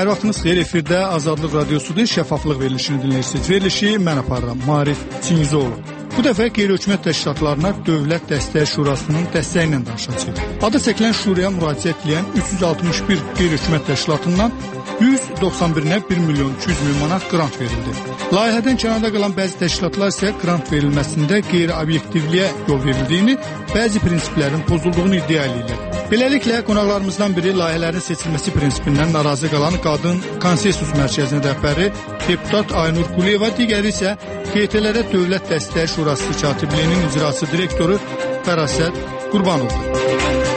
Hər vaxtınız xeyir, efirdə Azadlıq Radiosudur, şəffaflıq verilişini dinləyirsiniz. Verilişi mən aparıram, Marif Çingizoğlu. Bu dəfə qeyri-hökumət təşkilatlarına Dövlət Dəstək Şurasının dəstəyi ilə danışacağıq. Adı çəkilən şuraya müraciət edən 361 qeyri-hökumət təşkilatından 191-nə 1 milyon 200 min manat qrant verildi. Layihədən kənarda qalan bəzi təşkilatlar isə qrant verilməsində qeyri-obyektivliyə yol verildiyini, bəzi prinsiplərin pozulduğunu iddia edirlər. Beləliklə, qonaqlarımızdan biri layihələrin seçilməsi prinsipindən narazı qalan Qadın Konsensus Mərkəzinin rəhbəri deputat Aynur Quliyeva, digəri isə QT-lərə Dövlət Dəstək Şurası katibliyinin icrası direktoru Fərasət Qurbanovdur.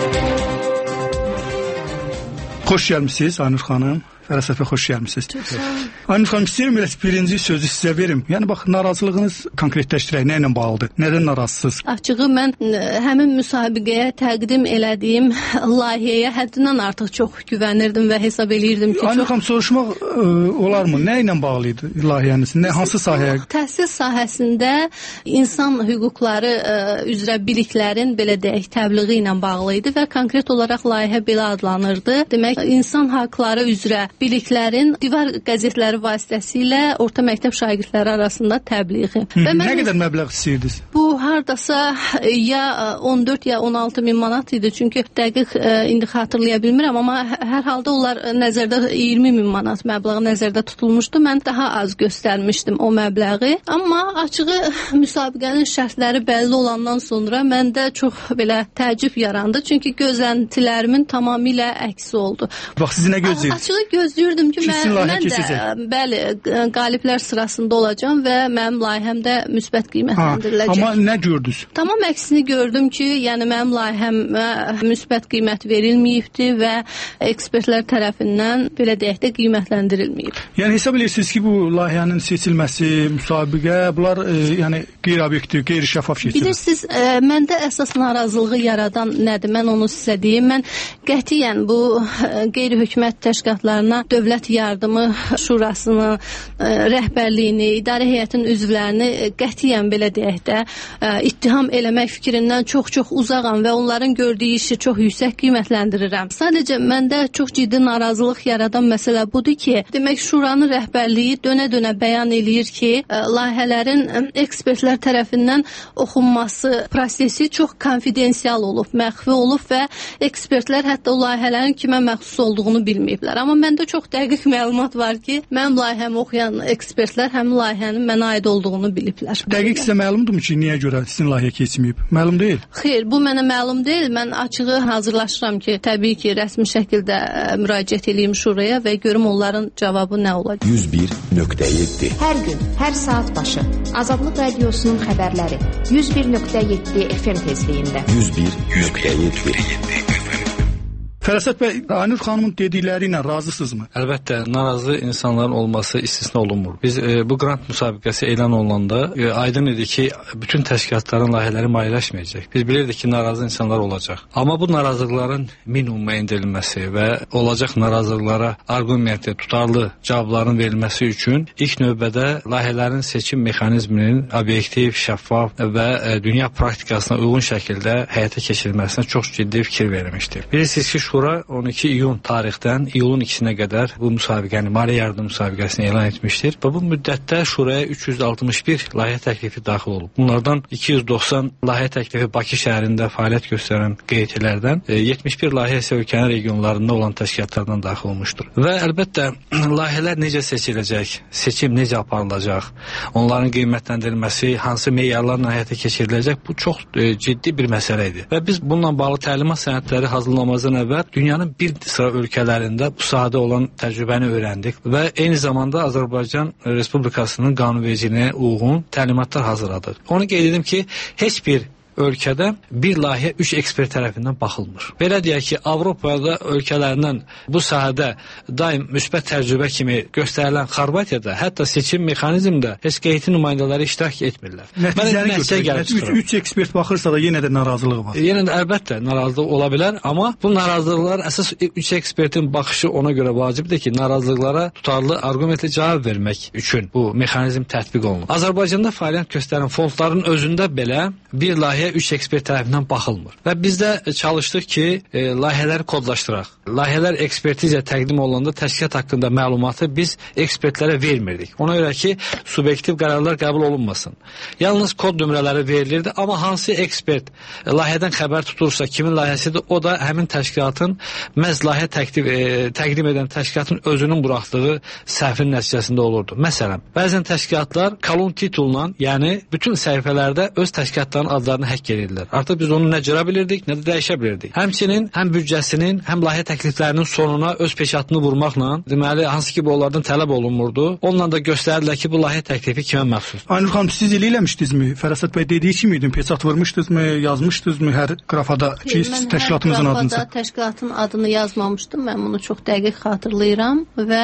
Xoş gəlmişsiniz Aynur xanım. Fərasət bəy, xoş gəlmişsiniz. Aynur xanım, istəyirəm elə birinci sözü sizə verim. Yəni, bax, narazılığınız konkretləşdirək, nə ilə bağlıdır? Nədən narazısınız? Açığı, mən həmin müsabiqəyə təqdim elədiyim layihəyə həddindən artıq çox güvənirdim və hesab eləyirdim ki... Aynur xanım, soruşmaq olarmı? Nə ilə bağlıydı layihəniz? Hansı sahəyə? Təhsil sahəsində insan hüquqları üzrə biliklərin, belə deyək, təbliği ilə bağlıydı və konkret olaraq layihə belə adlanırdı. Demək, insan haqları üzrə biliklərin divar qəzetləri vasitəsilə orta məktəb şagirdləri arasında təbliği. Nə qədər məbləğ istəyirdiniz? Bu hardasa ya 14 ya 16 min manat idi. Çünki dəqiq indi xatırlaya bilmirəm, amma hər halda onlar nəzərdə 20 min manat məbləği nəzərdə tutulmuşdu. Mən daha az göstərmişdim o məbləği. Amma açığı müsabiqənin şərtləri bəlli olandan sonra məndə çox belə təəccüb yarandı. Çünki gözləntilərimin tamamilə əksi oldu. Bax, siz nə gözləyirsiniz? Açığı gözləyirdim ki, mən də bəli, qaliblər sırasında olacağam və mənim layihəmdə müsbət qiymətləndiriləcək. Amma nə gördünüz? Tamam əksini gördüm ki, yəni mənim layihəmə müsbət qiymət verilməyibdi və ekspertlər tərəfindən belə deyək də qiymətləndirilməyib. Yəni hesab edirsiniz ki, bu layihənin seçilməsi, müsabiqə, bunlar yəni qeyri-obyektiv, qeyri-şəffaf keçirir. Bilirsiniz, məndə əsas narazılığı yaradan nədir? Mən onu sizə deyim. Mən qətiyyən bu qeyri-hökumət təşkilatlarına Dövlət Yardımı Şurasını, rəhbərliyini, idarə heyətinin üzvlərini qətiyyən belə deyək də ittiham eləmək fikrindən çox-çox uzağam və onların gördüyü işi çox yüksək qiymətləndirirəm. Sadəcə məndə çox ciddi narazılıq yaradan məsələ budur ki, demək şuranın rəhbərliyi dönə-dönə bəyan eləyir ki, layihələrin ekspertlər tərəfindən oxunması prosesi çox konfidensial olub, məxfi olub və ekspertlər hətta o layihələrin kimə məxsus olduğunu bilməyiblər. Amma məndə çox dəqiq məlumat var ki, mənim layihəmi oxuyan ekspertlər həmin layihənin mənə aid olduğunu biliblər. Dəqiq sizə məlumdurmu ki, niyə görə sizin layihə keçməyib? Məlum deyil? Xeyr, bu mənə məlum deyil. Mən açığı hazırlaşıram ki, təbii ki, rəsmi şəkildə müraciət edeyim şuraya və görüm onların cavabı nə olacaq. 101.7 Hər gün, hər saat başı Azadlıq Radiosunun xəbərləri 101.7 FM tezliyində. 101.7 Fərasət bəy, Aynur xanımın dedikləri ilə razısınızmı? Əlbəttə, narazı insanların olması istisna olunmur. Biz bu qrant müsabiqəsi elan olunanda aydın idi ki, bütün təşkilatların layihələri maliyyələşməyəcək. Biz bilirdik ki, narazı insanlar olacaq. Amma bu narazılıqların minimuma endirilməsi və olacaq narazılıqlara arqumentli, tutarlı cavabların verilməsi üçün ilk növbədə layihələrin seçim mexanizminin obyektiv, şəffaf və dünya praktikasına uyğun şəkildə həyata keçirilməsinə çox ciddi fikir verilmişdir. Bilirsiniz ki, Şura 12 iyun tarixdən iyulun 2-sinə qədər bu müsabiqəni, maliyyə yardım müsabiqəsini elan etmişdir və bu müddətdə Şuraya 361 layihə təklifi daxil olub. Bunlardan 290 layihə təklifi Bakı şəhərində fəaliyyət göstərən QT-lərdən, 71 layihə isə ölkənin regionlarında olan təşkilatlardan daxil olmuşdur. Və əlbəttə, layihələr necə seçiləcək, seçim necə aparılacaq, onların qiymətləndirilməsi, hansı meyarlarla həyata keçiriləcək, bu çox ciddi bir məsələ idi. Və biz bununla bağlı təlimat sənədləri hazırlamazdan əvvəl dünyanın bir sıra ölkələrində bu sahədə olan təcrübəni öyrəndik və eyni zamanda Azərbaycan Respublikasının qanunvericiliyinə uyğun təlimatlar hazırladıq. Onu qeyd edim ki, heç bir ölkədə bir layihə 3 ekspert tərəfindən baxılmır. Belə deyək ki, Avropada ölkələrindən bu sahədə daim müsbət təcrübə kimi göstərilən Xorvatiyada hətta seçim mexanizmində heç QT nümayəndələri iştirak etmirlər. Nəticəni götürək. 3 ekspert baxırsa da yenə də narazılıq var. Yenə də əlbəttə narazılıq ola bilər, amma bu narazılıqlar əsas 3 ekspertin baxışı ona görə vacibdir ki, narazılıqlara tutarlı arqumentli cavab vermək üçün bu mexanizm tətbiq olunur. Azərbaycanda fəaliyyət göstərən fondların özündə belə bir layihə layihəyə 3 ekspert tərəfindən baxılmır. Və biz də çalışdıq ki, layihələri kodlaşdıraq. Layihələr ekspertizə təqdim olunanda təşkilat haqqında məlumatı biz ekspertlərə vermirdik. Ona görə ki, subyektiv qərarlar qəbul olunmasın. Yalnız kod nömrələri verilirdi, amma hansı ekspert layihədən xəbər tutursa, kimin layihəsidir, o da həmin təşkilatın məhz layihə təqdim edən təşkilatın özünün buraxdığı səhvin nəticəsində olurdu. Məsələn, bəzən təşkilatlar kolon titulla, yəni bütün səhifələrdə öz təşkilatların adlarını həkk edirlər. Artıq biz onu nə cıra bilirdik, nə də dəyişə bilirdik. Həmçinin həm büdcəsinin, həm layihə təkliflərinin sonuna öz peşatını vurmaqla, deməli, hansı ki, bu onlardan tələb olunmurdu. Onunla da göstərdilər ki, bu layihə təklifi kimə məxsusdur. Aynur xanım, siz elə eləmişdinizmi? Fərasət bəy dediyi kimi idin, peçat vurmuşdunuzmu, yazmışdınızmı hər qrafada ki, təşkilatımızın adını? Mən təşkilatın adını yazmamışdım, mən bunu çox dəqiq xatırlayıram və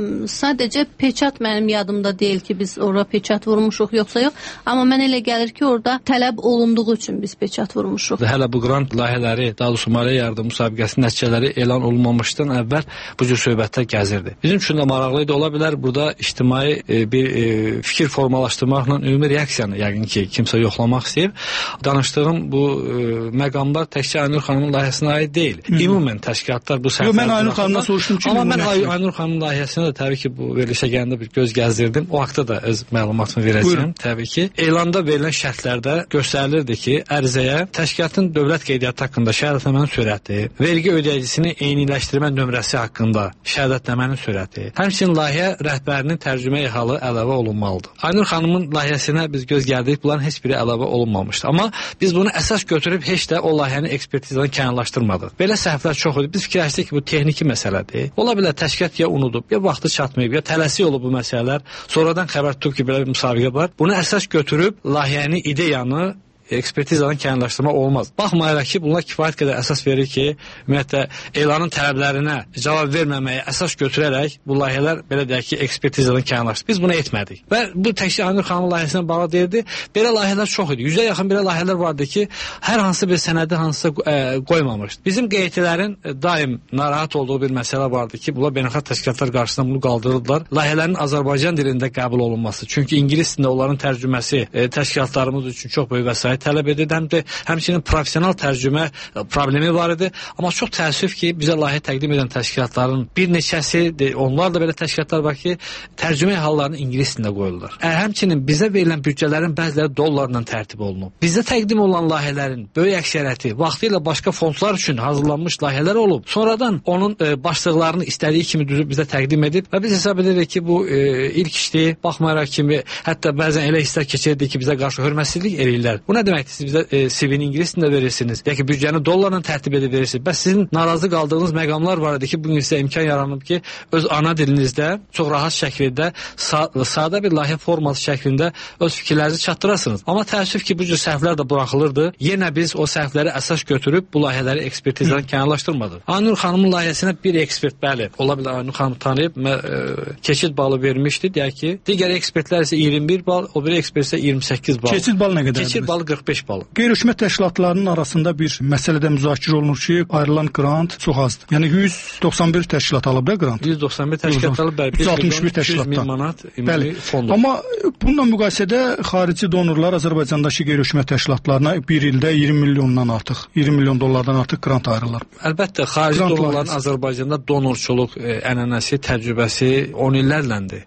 sadəcə peçat mənim yadımda deyil ki, biz orada peçat vurmuşuq, yoxsa yox. Amma mən elə gəlir ki, orada tələb olunduğu üçün biz peçat vurmuşuq. Hələ bu qrant layihələri, daha doğrusu maliyyə yardım müsabiqəsinin nəticələri elan olunmamışdan əvvəl bu cür söhbətlər gəzirdi. Bizim üçün də maraqlı idi, ola bilər burada ictimai bir fikir formalaşdırmaqla ümumi reaksiyanı yəqin ki, kimsə yoxlamaq istəyir. Danışdığım bu məqamlar təkcə Aynur xanımın layihəsinə aid deyil. Ümumən təşkilatlar bu səhvləri... Mən Aynur xanımdan soruşdum ki... Amma mən Aynur xanımın layihəsinə də təbii ki, bu verilişə gələndə bir göz gəzdirdim. O haqda da öz məlumatımı verəcəyim. Təbii ki, elanda verilən şərtlərdə göstərilirdi ki, ərizəyə təşkilatın dövlət qeydiyyatı haqqında şəhadətnamənin sürəti, vergi ödəyicisinin eyniləşdirmə nömrəsi haqqında şəhadətnamənin sürəti, həmçinin layihə rəhbərinin tərcümə halı əlavə olunmalıdır. Aynur xanımın layihəsinə biz göz gəldik, bunların heç biri əlavə olunmamışdı. Amma biz bunu əsas götürüb heç də o layihəni ekspertizadan kənarlaşdırmadıq. Belə səhvlər çox idi. Biz fikirləşdik ki, bu texniki məsələdir. Ola bilər təşkilat ya unudub, ya vaxtı çatmayıb, ya tələsik olub bu məsələlər. Sonradan xəbər tutub ki, belə bir müsabiqə var. Bunu əsas götürüb layihəni, ideyanı ekspertizadan kənarlaşdırma olmaz. Baxmayaraq ki, bunlar kifayət qədər əsas verir ki, ümumiyyətlə elanın tələblərinə cavab verməməyə əsas götürərək bu layihələr belə deyək ki, ekspertizadan kənarlaşdırır. Biz bunu etmədik. Və bu təkcə Aynur xanımın layihəsinə bağlı deyildi. Belə layihələr çox idi. 100-ə yaxın belə layihələr vardı ki, hər hansı bir sənədi hansısa qoymamışdı. Bizim qeydilərin daim narahat olduğu bir məsələ vardı ki, bunlar beynəlxalq təşkilatlar qarşısında bunu qaldırırdılar. Layihələrin Azərbaycan dilində qəbul olunması. Çünki ingilis dilində onların tərcüməsi təşkilatlarımız üçün çox böyük vəsait tələb edir. Həmçinin professional tərcümə problemi var idi. Amma çox təəssüf ki, bizə layihə təqdim edən təşkilatların bir neçəsi, onlar da belə təşkilatlar var ki, tərcümə hallarını ingilis dilində qoyurlar. Həmçinin bizə verilən büdcələrin bəziləri dollarla tərtib olunub. Bizə təqdim olunan layihələrin böyük əksəriyyəti vaxtilə başqa fondlar üçün hazırlanmış layihələr olub. Sonradan onun başlıqlarını istədiyi kimi düzüb bizə təqdim edib və biz hesab edirik ki, bu ilk işdir. Baxmayaraq kimi, hətta bəzən elə hisslər keçirdi ki, bizə qarşı hörmətsizlik eləyirlər. Bu nə deməkdir? Siz bizə CV-ni ingilis dilində verirsiniz. Ya ki, büdcəni dollarla tərtib edib verirsiniz. Bəs sizin narazı qaldığınız məqamlar var idi ki, bugün sizə imkan yaranıb ki, öz ana dilinizdə çox rahat şəkildə, sadə bir layihə forması şəklində öz fikirlərinizi çatdırasınız. Amma təəssüf ki, bu cür səhvlər də buraxılırdı. Yenə biz o səhvləri əsas götürüb bu layihələri ekspertizadan kənarlaşdırmadıq. Aynur xanımın layihəsinə bir ekspert, bəli, ola bilər Aynur xanım tanıyıb, keçid balı vermişdi. Deyək ki, digər ekspertlər isə 21 bal, o biri ekspert isə 28 bal. Keçid balı nə qədərdir? Keçid balı 45 bal. Qeyri-hökumət təşkilatlarının arasında bir məsələdə müzakirə olunur ki, ayrılan qrant çox azdır. Yəni 191 təşkilat alıb da qrant. 191 təşkilat alıb, bəli, 161 təşkilatdan. 100.000 manat ümumi fondur. Amma bununla müqayisədə xarici donorlar Azərbaycandakı qeyri-hökumət təşkilatlarına bir ildə 20 milyondan artıq, 20 milyon dollardan artıq qrant ayrılır. Əlbəttə, xarici donorların Azərbaycanda donorçuluq ənənəsi, təcrübəsi 10 illərləndir.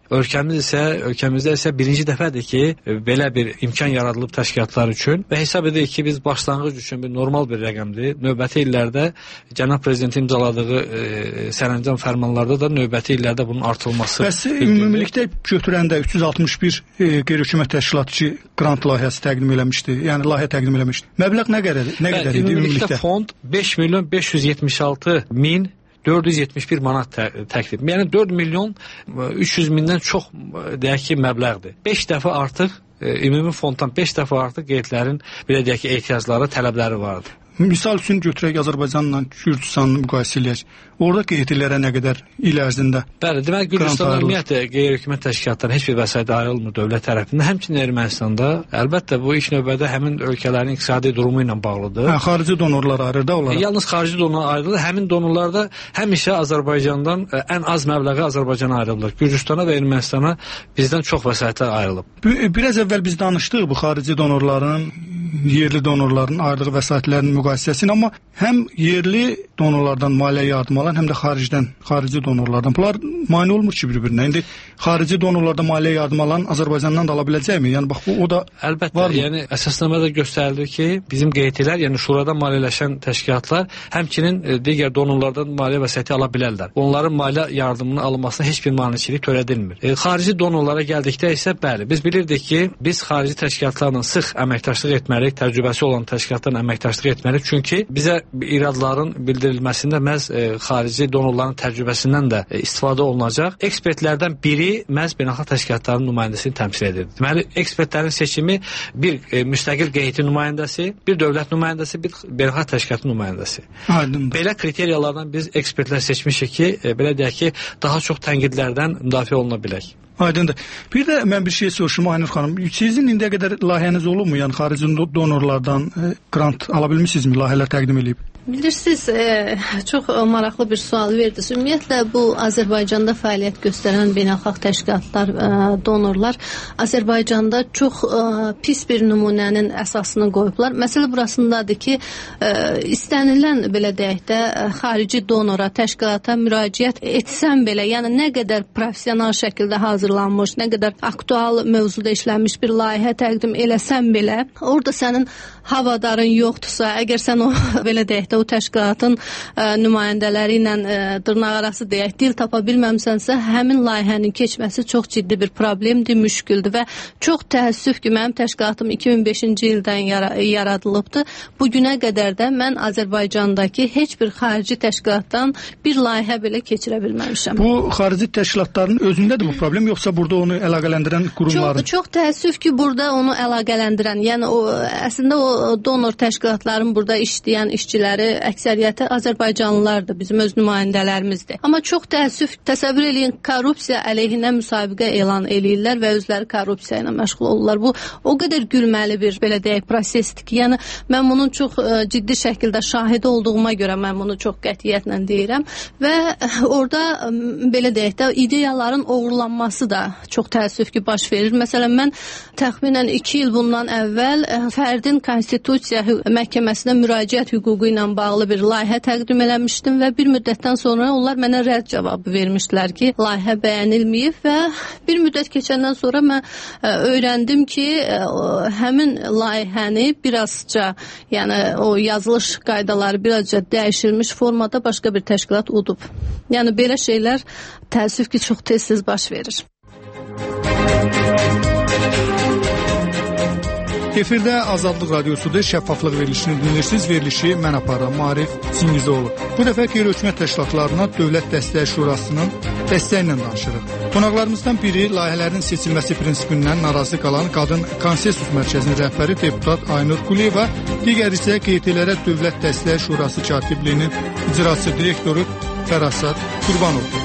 Ölkəmizdə isə birinci dəfədir ki, belə bir imkan yaradılıb təşkilatlar üçün və hesab edirik ki, biz başlanğıc üçün bir normal bir rəqəmdir. Növbəti illərdə cənab prezidentin imzaladığı sərəncam fərmanlarda da növbəti illərdə bunun artırılması. Bəs ümumilikdə götürəndə 361 qeyri-hökumət təşkilatçı qrant layihəsi təqdim eləmişdi. Yəni layihə təqdim eləmişdi. Məbləğ nə qədər idi ümumilikdə? Fond 5 milyon 576 min 471 manat təklif. Yəni 4 milyon 300 mindən çox deyək ki, məbləğdir. 5 dəfə artıq ümumi fonddan 5 dəfə artıq qeydlərin belə deyək ki, ehtiyacları, tələbləri vardır. Misal üçün götürək Azərbaycanla Gürcüstanı müqayisə eləyək. Orada qeydlərə nə qədər il ərzində? Bəli, demək Gürcüstanda ümumiyyətlə qeyri-hökumət təşkilatları heç bir vəsait ayrılmır dövlət tərəfindən. Həmçinin Ermənistanda, əlbəttə bu ilk növbədə həmin ölkələrin iqtisadi durumu ilə bağlıdır. Xarici donorlar ayrılır da onlara. Yalnız xarici donorlar ayrılır. Həmin donorlarda həmişə Azərbaycandan ən az məbləği Azərbaycana ayrılır. Gürcüstana və Ermənistana bizdən çox vəsaitlər ayrılıb. Biraz əvvəl biz danışdıq bu xarici donorların yerli donorların ayırdığı vəsaitlərin müqayisəsini, amma həm yerli donorlardan maliyyə yardım alan, həm də xarici donorlardan. Bunlar mane olmur ki bir-birinə. İndi xarici donorlardan maliyyə yardım alan Azərbaycandan da ala biləcəkmi? Yəni bax bu o da əlbəttə, varmı? yəni əsasnamədə göstərilir ki, bizim qeydlər, yəni şurada maliyyələşən təşkilatlar həmçinin digər donorlardan maliyyə vəsaiti ala bilərlər. Onların maliyyə yardımının alınmasına heç bir maneçilik törədilmir. Xarici donorlara gəldikdə isə bəli, biz bilirdik ki, biz xarici təşkilatlarla sıx əməkdaşlıq etməliyik, təcrübəsi olan təşkilatlarla əməkdaşlıq etməliyik. Çünki bizə iradların bildirilməsində məhz xarici donorların təcrübəsindən də istifadə olunacaq. Ekspertlərdən biri məhz beynəlxalq təşkilatların nümayəndəsini təmsil edir. Deməli, ekspertlərin seçimi bir müstəqil qeydiyyətin nümayəndəsi, bir dövlət nümayəndəsi, bir beynəlxalq təşkilatın nümayəndəsi. Aydındır. Belə kriteriyalardan biz ekspertlər seçmişik ki, belə deyək ki, daha çox tənqidlərdən müdafiə oluna bilək. Aydındır. Bir də mən bir şey soruşum Aynur xanım. Sizin indiyə qədər layihəniz olubmu? Yəni xarici donorlardan grant ala bilmisinizmi? Layihələr təqdim edib? Bilirsiniz, çox maraqlı bir sual verdiniz. Ümumiyyətlə, bu Azərbaycanda fəaliyyət göstərən beynəlxalq təşkilatlar, donorlar Azərbaycanda çox pis bir nümunənin əsasını qoyublar. Məsələ burasındadır ki, istənilən, belə deyək də, xarici donora, təşkilata müraciət etsən belə, yəni nə qədər professional şəkildə hazırlanmış, nə qədər aktual mövzuda işlənmiş bir layihə təqdim eləsən belə, orada sənin havadarın yoxdursa, əgər sən o, belə deyək də, o təşkilatın nümayəndələri ilə dırnaqarası deyək, dil tapa bilməmsənsə, həmin layihənin keçməsi çox ciddi bir problemdir, müşküldür və çox təəssüf ki, mənim təşkilatım 2005-ci ildən yaradılıbdır. Bugünə qədər də mən Azərbaycandakı heç bir xarici təşkilatdan bir layihə belə keçirə bilməmişəm. Bu xarici təşkilatların özündədir bu problem, yoxsa burada onu əlaqələndirən qurumların? Çox təəssüf ki, burada onu əlaqələndirən, yəni əslində o donor təşkilatların burada işləyən işçiləri əksəriyyəti Azərbaycanlılardır, bizim öz nümayəndələrimizdir. Amma çox təəssüf, təsəvvür eləyin, korrupsiya əleyhinə müsabiqə elan eləyirlər və özləri korrupsiya ilə məşğul olurlar. Bu o qədər gülməli bir, belə deyək, prosesdir ki, yəni mən bunun çox ciddi şəkildə şahidi olduğuma görə mən bunu çox qətiyyətlə deyirəm və orada, belə deyək də, ideyaların oğurlanması da çox təəssüf ki, baş verir. Məsələn, mən təxminən 2 il bundan əvvəl fərdin Konstitusiya məhkəməsinə müraciət hüququ ilə bağlı bir layihə təqdim eləmişdim və bir müddətdən sonra onlar mənə rədd cavabı vermişdilər ki, layihə bəyənilməyib və bir müddət keçəndən sonra mən öyrəndim ki, həmin layihəni birazca, yəni o yazılış qaydaları birazca dəyişilmiş formada başqa bir təşkilat udub. Yəni belə şeylər təəssüf ki, çox tez-tez baş verir. Efirdə Azadlıq Radiosudur, şəffaflıq verilişini dinləyirsiniz. Verilişi mən aparıram, Maarif Çingizoğlu. Bu dəfə qeyri-hökumət təşkilatlarına Dövlət Dəstək Şurasının dəstəyi ilə danışırıq. Qonaqlarımızdan biri layihələrin seçilməsi prinsipindən narazı qalan Qadın Konsensus Mərkəzinin rəhbəri deputat Aynur Quliyeva, digər isə QT-lərə Dövlət Dəstək Şurası katibliyinin icraçı direktoru Fərasat Qurbanov.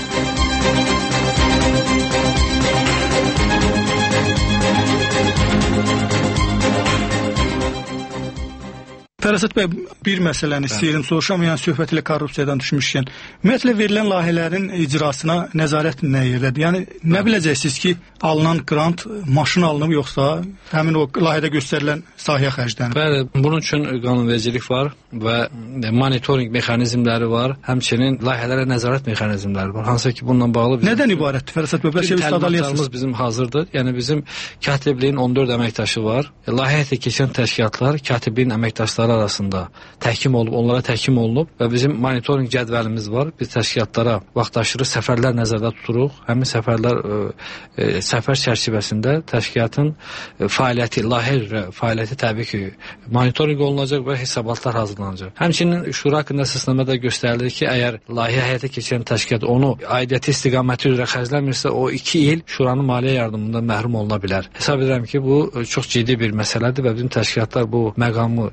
Fərasat bəy, bir məsələni istəyirəm soruşam, yəni söhbət ilə korrupsiyadan düşmüşkən. Ümumiyyətlə verilən layihələrin icrasına nəzarət nə yerdədir? Yəni nə biləcəksiniz ki, alınan grant maşın alınıb yoxsa həmin o layihədə göstərilən sahəyə xərclənir? Bəli, bunun üçün qanunvericilik var və monitorinq mexanizmləri var, həmçinin layihələrə nəzarət mexanizmləri var. Hansı ki, bununla bağlı nədən ibarətdir Fərasat bəy? Təlimatlarımız bizim hazırdır. Yəni bizim katibliyin 14 əməkdaşı var. Layihə həyata keçən təşkilatlar katibliyin əməkdaşları arasında onlara təhkim olunub və bizim monitorinq cədvəlimiz var. Biz təşkilatlara vaxtaşırı səfərlər nəzərdə tuturuq. Həmin səfərlər səfər çərçivəsində təşkilatın fəaliyyəti, layihə üzrə fəaliyyəti təbii ki, monitorinq olunacaq və hesabatlar hazırlanacaq. Həmçinin şura haqqında əsasnamədə göstərilir ki, əgər layihə həyata keçirən təşkilat onu aidiyyəti istiqaməti üzrə xərcləmirsə, o 2 il şuranın maliyyə yardımından məhrum oluna bilər. Hesab edirəm ki, bu çox ciddi bir məsələdir və bizim təşkilatlar bu məqamı yadda saxlayır.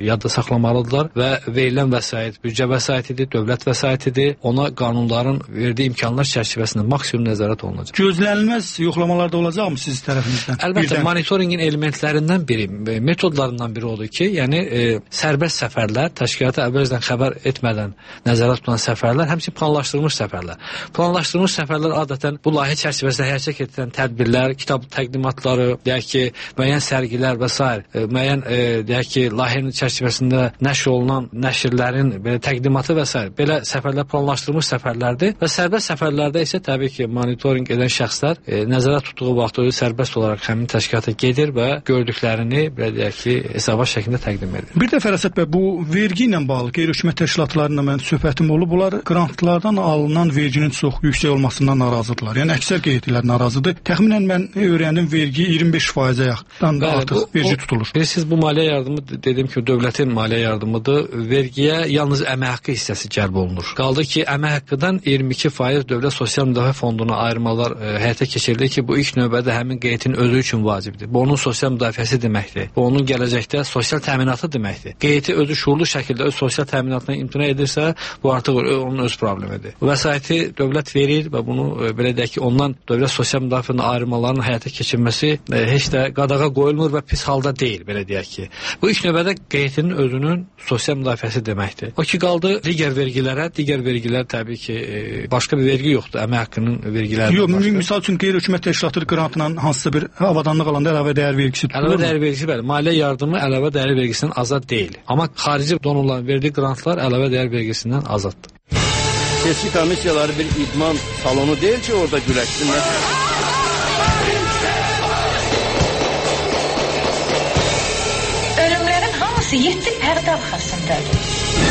saxlamalıdırlar və verilən vəsait büdcə vəsaitidir, dövlət vəsaitidir. Ona qanunların verdiyi imkanlar çərçivəsində maksimum nəzarət olunacaq. Gözlənilməz yoxlamalar da olacaqmı siz tərəfinizdən? Əlbəttə, monitorinqin elementlərindən biri, metodlarından biri odur ki, yəni sərbəst səfərlər, təşkilata əvvəlcədən xəbər etmədən nəzərdə tutulan səfərlər, həmçinin planlaşdırılmış səfərlər. Planlaşdırılmış səfərlər adətən bu layihə çərçivəsində həyata keçirilən tədbirlər, kitab təqdimatları, deyək ki, müəyyən sərgilər və s. müəyyən deyək ki, layihənin çərçivəsində nəşr olunan nəşrlərin belə təqdimatı və s. belə səfərlər planlaşdırılmış səfərlərdir və sərbəst səfərlərdə isə təbii ki, monitorinq edən şəxslər nəzərdə tutduğu vaxtda sərbəst olaraq həmin təşkilata gedir və gördüklərini belə deyək ki, hesabat şəklində təqdim edir. Bir də Fərasət bəy, bu vergi ilə bağlı qeyri-hökumət təşkilatlarıyla mən söhbətim olub. Bunlar qrantlardan alınan verginin çox yüksək olmasından narazıdırlar. Yəni əksər qeydiyyətlər narazıdır. Təxminən mən öyrəndim, vergi 25%-ə yaxın artıq vergi tutulur. Siz bu maliyyə yardımı dediyim kimi dövlətin maliyyə yardımıdır. Vergiyə yalnız əmək haqqı hissəsi cəlb olunur. Qaldı ki, əmək haqqıdan 22% dövlət sosial müdafiə fonduna ayırmalar həyata keçirilir ki, bu ilk növbədə həmin qeydiyyətin özü üçün vacibdir. Bu onun sosial müdafiəsi deməkdir. Bu onun gələcəkdə sosial təminatı deməkdir. Qeydiyyəti özü şuurlu şəkildə öz sosial təminatına imtina edirsə, bu artıq onun öz problemidir. Vəsaiti dövlət verir və bunu belə deyək ki, ondan dövlət sosial müdafiənin ayrılmalarının həyata keçirilməsi heç də qadağa qoyulmur və pis halda deyil, belə deyək ki. Bu ilk növbədə qeydiyyətin özünün sosial müdafiəsi deməkdir. O ki, qaldı digər vergilər təbii ki, başqa bir vergi yoxdur, əmək haqqının vergiləri. Yox, misal üçün qeyri-hökumət təşkilatı qrantla hansısa bir avadanlıq alanda əlavə dəyər vergisi tutulur. Əlavə dəyər vergisi, bəli, maliyyə yardımı əlavə dəyər vergisindən azad deyil. Amma xarici donorların verdiyi qrantlar əlavə dəyər vergisindən azaddır. Seçki komissiyaları bir idman salonu deyil ki, orada güləşsinlər. Ölümlərin hamısı 7 pərdə arxasındadır.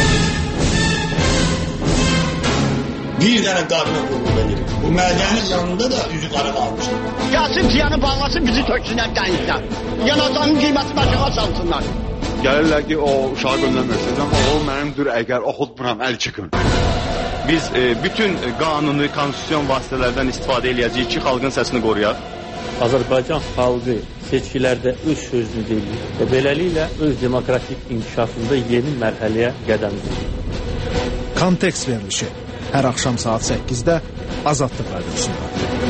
Bir dənə qadına qulluq edir. Bu mədənin yanında da üzü qara qalmışdır. Gəlsin piyanı bağlasın, bizi töksünlər dənizdən. Yanacağının qiymətini aşağı salsınlar. Gəlirlər ki, o uşağı göndərmirsiniz, amma o mənimdir, əgər oxutmuram, əl çıxın. Biz bütün qanuni, konstitusyon vasitələrdən istifadə eləyəcəyik ki, xalqın səsini qoruyaq. Azərbaycan xalqı seçkilərdə öz sözünü deyir və beləliklə öz demokratik inkişafında yeni mərhələyə qədəm qoyur. Kontekst verilişi hər axşam saat 8-də Azadlıq Radiosunda.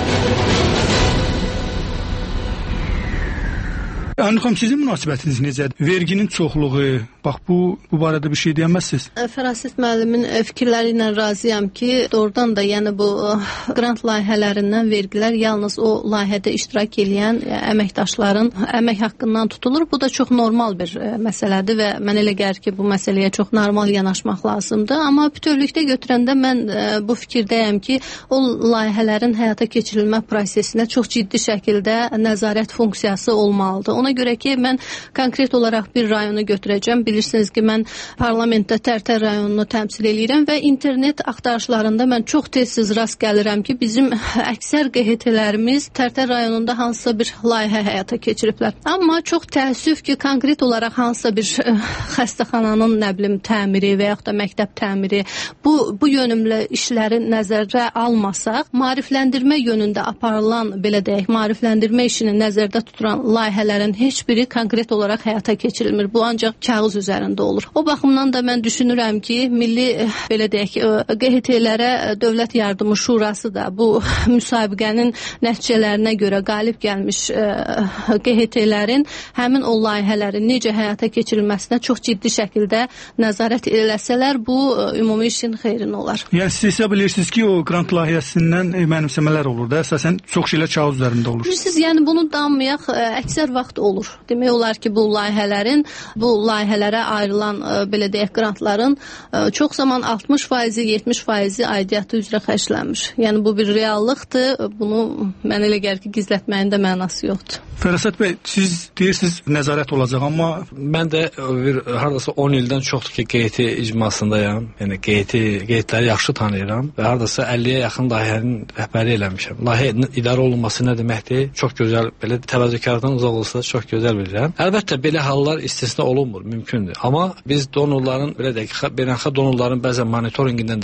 Anxam, sizin münasibətiniz necədir? Verginin çoxluğu, bax bu barədə bir şey deyəməzsiniz? Fərasət müəllimin fikirləri ilə razıyam ki, doğrudan da yəni bu qrant layihələrindən vergilər yalnız o layihədə iştirak edən əməkdaşların əmək haqqından tutulur. Bu da çox normal bir məsələdir və mən elə gəlir ki, bu məsələyə çox normal yanaşmaq lazımdır. Amma bütövlükdə götürəndə mən bu fikirdəyəm ki, o layihələrin həyata keçirilmə prosesinə çox ciddi şəkildə nəzarət funksiyası olmalıdır. Ona görə ki, mən konkret olaraq bir rayonu götürəcəm. Bilirsiniz ki, mən parlamentdə Tərtər rayonunu təmsil edirəm və internet axtarışlarında mən çox tez rast gəlirəm ki, bizim əksər QHT-lərimiz Tərtər rayonunda hansısa bir layihə həyata keçiriblər. Amma çox təəssüf ki, konkret olaraq hansısa bir xəstəxananın təmiri və yaxud da məktəb təmiri bu yönümlü işləri nəzərə almasaq, maarifləndirmə yönündə aparılan, belə deyək, maarifləndirmə işini nəzərdə tutulan layihələrin heç biri konkret olaraq həyata keçirilmir. Bu ancaq kağız üzərində olur. O baxımdan da mən düşünürəm ki, milli, belə deyək, QHT-lərə Dövlət Yardımı Şurası da bu müsabiqənin nəticələrinə görə qalib gəlmiş QHT-lərin həmin o layihələrin necə həyata keçirilməsinə çox ciddi şəkildə nəzarət eləsələr, bu ümumi işin xeyrinə olar. Yəni siz hesab edirsiniz ki, o qrant layihəsindən mənimsəmələr olur da, əsasən çox şeylər kağız üzərində olur. Siz yəni bunu danmayaq, əksər vaxt olur. Demək olar ki, bu layihələrə ayrılan, belə deyək, qrantların çox zaman 60%, 70% aidiyyatı üzrə xərclənmiş. Yəni bu bir reallıqdır. Bunu mən elə gəlir ki, gizlətməyin də mənası yoxdur. Fərasət bəy, siz deyirsiniz nəzarət olacaq, amma mən də hardasa 10 ildən çoxdur ki, QHT icmasındayam. Yəni QHT-ləri yaxşı tanıyıram və hardasa 50-yə yaxın layihənin rəhbəri eləmişəm. Layihə idarə olunması nə deməkdir? Çox gözəl, belə təvəzzökardan uzaq olsa çox gözəl bilirəm. Əlbəttə belə hallar istisna olunmur, mümkündür. Amma biz donorların, belə deyək, beynəlxalq donorların bəzən monitorinqindən də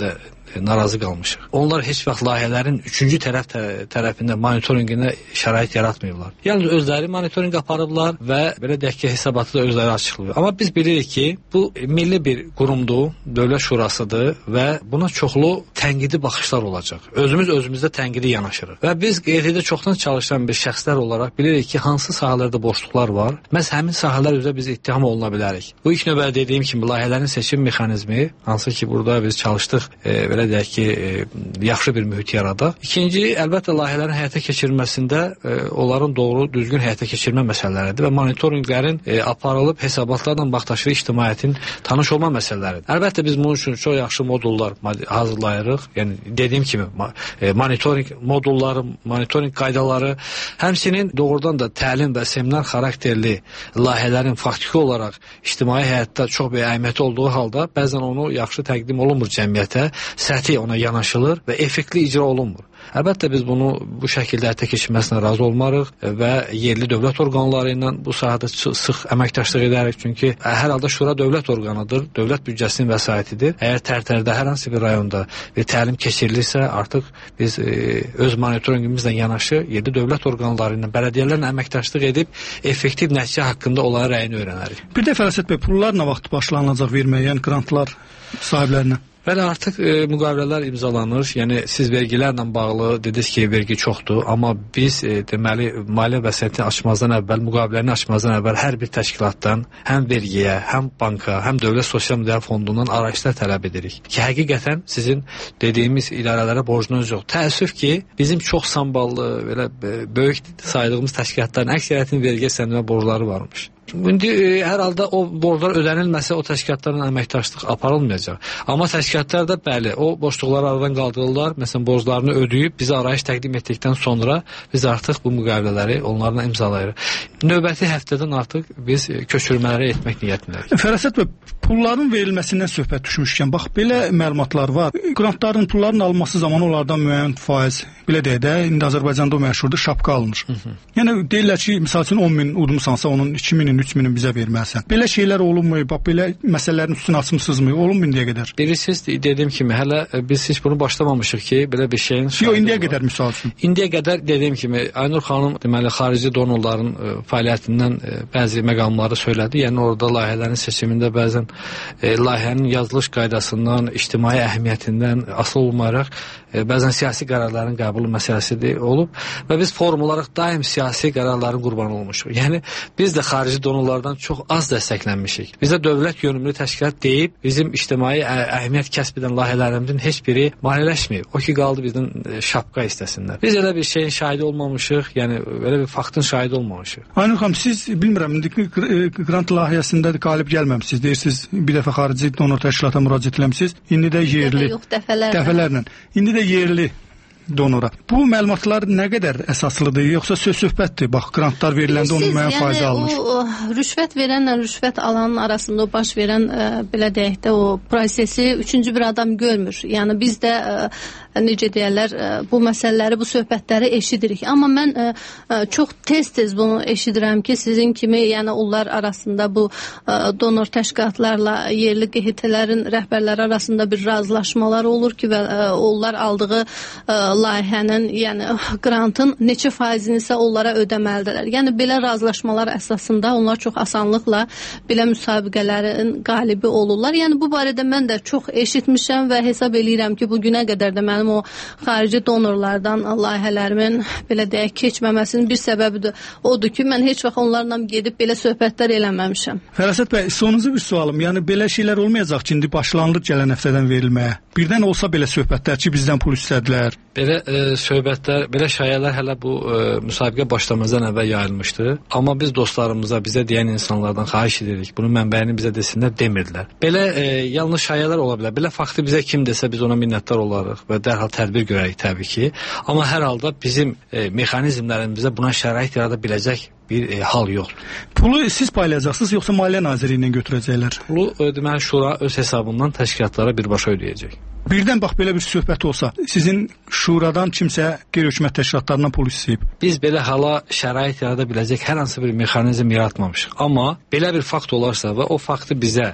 narazı qalmışıq. Onlar heç vaxt layihələrin üçüncü tərəfində monitorinqinə şərait yaratmayıblar. Yalnız özləri monitorinq aparıblar və belə deyək ki, hesabatı da özləri açıqlayır. Amma biz bilirik ki, bu milli bir qurumdur, Dövlət Şurasıdır və buna çoxlu tənqidi baxışlar olacaq. Özümüzdə tənqidi yanaşırıq. Və biz qeydidə çoxdan çalışan bir şəxslər olaraq bilirik ki, hansı sahələrdə boşluqlar var. Məhz həmin sahələr üzrə biz ittiham oluna bilərik. Bu ilk növbədə dediyim kimi layihələrin seçim mexanizmi, hansı ki, burada biz çalışdıq, belə deyək ki, yaxşı bir mühit yaradaq. İkinci, əlbəttə layihələrin həyata keçirilməsində onların doğru, düzgün həyata keçirmə məsələləridir və monitorinqlərin aparılıb hesabatlarla vaxtaşırı ictimaiyyətin tanış olma məsələləridir. Əlbəttə biz bunun üçün çox yaxşı modullar hazırlayırıq. Yəni dediyim kimi monitorinq modulları, monitorinq qaydaları, həmçinin doğrudan da təlim və seminar xarakterli layihələrin faktiki olaraq ictimai həyatda çox bir əhəmiyyəti olduğu halda bəzən onu yaxşı təqdim olunmur cəmiyyətə, səthi ona yanaşılır və effektli icra olunmur. Əlbəttə biz bunu bu şəkildə həyata keçirməsinə razı olmarıq və yerli dövlət orqanları ilə bu sahədə sıx əməkdaşlıq edərik. Çünki hər halda şura dövlət orqanıdır, dövlət büdcəsinin vəsaitidir. Əgər tərtərdə hər hansı bir rayonda bir təlim keçirilirsə, artıq biz öz monitorinqimizlə yanaşı yerli dövlət orqanları ilə, bələdiyyələrlə əməkdaşlıq edib effektiv nəticə haqqında onların rəyini öyrənərik. Bir də Fərasət bəy, pullar nə vaxt başlanılacaq verməyə, yəni grantlar sahiblərinə? Bəli, artıq müqavilələr imzalanır. Yəni siz vergilərlə bağlı dediniz ki, vergi çoxdur, amma biz deməli maliyyə vəsaitini açmazdan əvvəl, müqaviləni açmazdan əvvəl hər bir təşkilatdan həm vergiyə, həm banka, həm Dövlət Sosial Müdafiə Fondundan arayışlar tələb edirik. Ki həqiqətən sizin dediyimiz idarələrə borcunuz yox. Təəssüf ki, bizim çox samballı, belə böyük saydığımız təşkilatların əksəriyyətinin vergi sənədə borcları varmış. İndi hər halda o borclar ödənilməsə o təşkilatlarla əməkdaşlıq aparılmayacaq. Amma təşkilatlar da bəli, o boşluqları aradan qaldırırlar. Məsələn, borclarını ödəyib bizə arayış təqdim etdikdən sonra biz artıq bu müqavilələri onlarla imzalayırıq. Növbəti həftədən artıq biz köçürmələri etmək niyyətindəyik. Fərasət bəy, pulların verilməsindən söhbət düşmüşkən, bax belə məlumatlar var. Grantların, pulların alınması zamanı onlardan müəyyən faiz, belə deyək də, indi Azərbaycanda o məşhurdur, şapka alınır. Yəni deyirlər ki, misal üçün 10 min udmusansa onun 2 minin 3 minin bizə verməlisən. Belə şeylər olunmu? Bax, belə məsələlərin üstünü açmısınızmı? Olunmu indiyə qədər? Bilirsiniz, dediyim kimi, hələ biz heç bunu başlamamışıq ki, belə bir şeyin... Yox, indiyə qədər misal üçün. İndiyə qədər dediyim kimi, Aynur xanım deməli, xarici donorların fəaliyyətindən bəzi məqamları söylədi. Yəni, orada layihələrin seçimində bəzən layihənin yazılış qaydasından, ictimai əhəmiyyətindən asılı olmayaraq, bəzən siyasi qərarların qəbulu məsələsidir olub və biz forum olaraq daim siyasi qərarların qurbanı olmuşuq. Yəni, biz də xarici donorlardan çox az dəstəklənmişik. Bizə dövlət yönümlü təşkilat deyib, bizim ictimai əhəmiyyət kəsb edən layihələrimizin heç biri maliyyələşməyib. O ki, qaldı bizdən şapka istəsinlər. Biz elə bir şeyin şahidi olmamışıq, yəni belə bir faktın şahidi olmamışıq. Aynur xanım, siz bilmirəm, grant layihəsində qalib gəlməmsiniz, deyirsiniz, bir dəfə xarici donor təşkilata müraciət eləmişsiniz, indi də yerli, dəfələrlə. İndi də yerli donora. Bu məlumatlar nə qədər əsaslıdır, yoxsa söz-söhbətdir? Bax, grantlar veriləndə onun müəyyən faizi alınır. O rüşvət verənlə rüşvət alanın arasında o baş verən, belə deyək də, o prosesi üçüncü bir adam görmür. Yəni biz də necə deyərlər, bu məsələləri, bu söhbətləri eşidirik. Amma mən çox tez-tez bunu eşidirəm ki, sizin kimi, yəni onlar arasında bu donor təşkilatlarla yerli QHT-lərin rəhbərləri arasında bir razılaşmalar olur ki, və onlar aldığı layihənin, yəni grantın neçə faizini isə onlara ödəməlidirlər. Yəni belə razılaşmalar əsasında onlar çox asanlıqla belə müsabiqələrin qalibi olurlar. Yəni bu barədə mən də çox eşitmişəm və hesab eləyirəm ki, bu günə qədər də mənim o xarici donorlardan layihələrimin belə deyək keçməməsinin bir səbəbi də odur ki, mən heç vaxt onlarla gedib belə söhbətlər eləməmişəm. Fərasət bəy, sonunuzu bir sualım. Yəni belə şeylər olmayacaq ki, indi başlanılır gələn həftədən verilməyə. Birdən olsa belə söhbətlər ki, bizdən pul istədilər. Belə söhbətlər, belə şayələr hələ bu müsabiqə başlamazdan əvvəl yayılmışdı. Amma biz dostlarımıza, bizə deyən insanlardan xahiş edirik. Bunun mənbəyini bizə desinlər, demirdilər. Belə yanlış şayələr ola bilər. Belə faktı bizə kim desə biz ona minnətdar olarıq və dərhal tədbir görərik təbii ki. Amma hər halda bizim mexanizmlərimizə buna şərait yarada biləcək bir hal yoxdur. Pulu siz paylayacaqsınız, yoxsa Maliyyə Nazirliyindən götürəcəklər? Pulu deməli şura öz hesabından təşkilatlara birbaşa ödəyəcək. Birdən bax belə bir söhbət olsa, sizin şuradan kimsə qeyri-hökumət təşkilatlarından pul istəyib. Biz belə hala şərait yarada biləcək hər hansı bir mexanizm yaratmamışıq. Amma belə bir fakt olarsa və o faktı bizə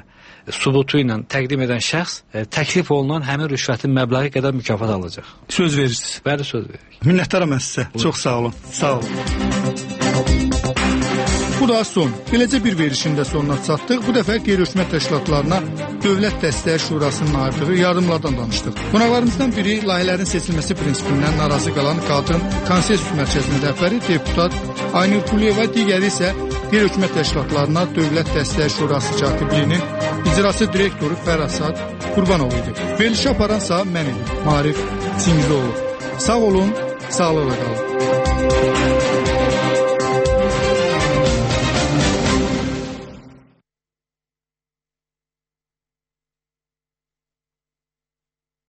sübutu ilə təqdim edən şəxs təklif olunan həmin rüşvətin məbləği qədər mükafat alacaq. Söz verirsiniz. Bəli, söz veririk. Minnətdaram mən sizə. Çox sağ olun. Sağ olun. Bu da son. Beləcə bir verilişin də sonuna çatdıq. Bu dəfə qeyri-hökumət təşkilatlarına Dövlət Dəstəyi Şurasının ayırdığı yardımlardan danışdıq. Qonaqlarımızdan biri layihələrin seçilməsi prinsipindən narazı qalan qadın konsensus mərkəzinin rəhbəri deputat Aynur Puliyeva, digəri isə qeyri-hökumət təşkilatlarına Dövlət Dəstəyi Şurası katibliyinin icraçı direktoru Fərasad Qurbanov idi. Verilişi aparansa mən idim, Maarif Çingizoğlu. Sağ olun, sağlıqla qalın.